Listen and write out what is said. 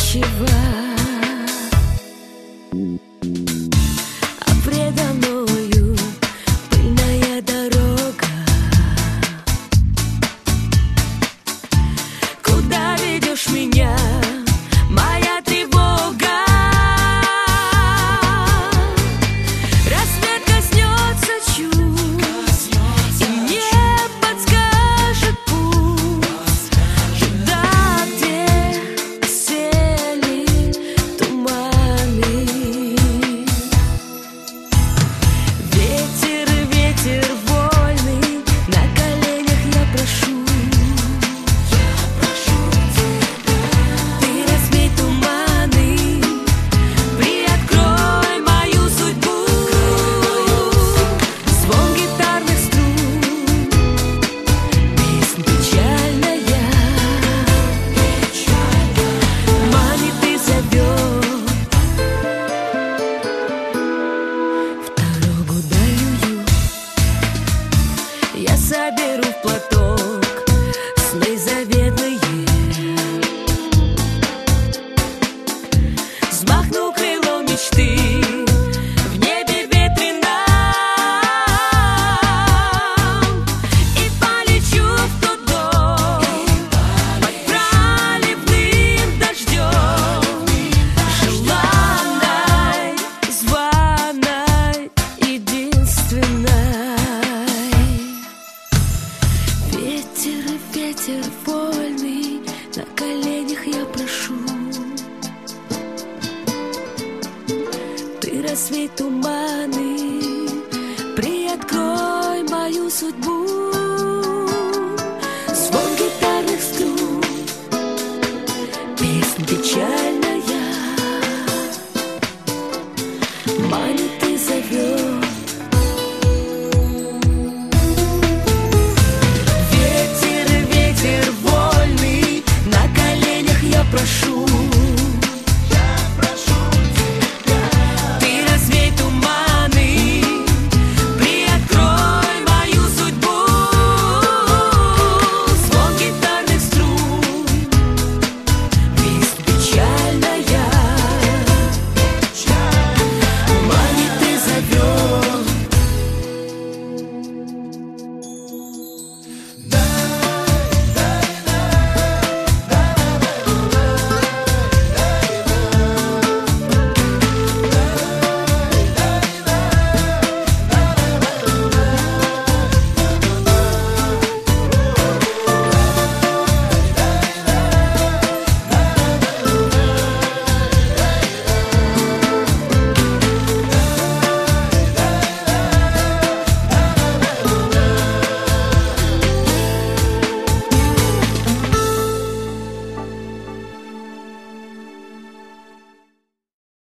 нечего, а предо мною пыльная дорога. Куда ведешь меня, моя тревога? Рассвет коснется чуть, и мне подскажет путь туда, где сели туманы. Ветер, ветер вольный, на коленях я прошу. Ты развей туманы, приоткрой мою судьбу. Звон гитарных струн, песнь печальная, манит и зовет. В дорогу даю я соберу в платок сны заветные. Взмахну крылом мечты в небе ветреном и полечу в тот дом под проливным дождем, желанной, званой, единственной. Ветер, ветер вольный, на коленях я прошу. Ты развей туманы, приоткрой мою судьбу. Звон гитарных струн, песнь печальная.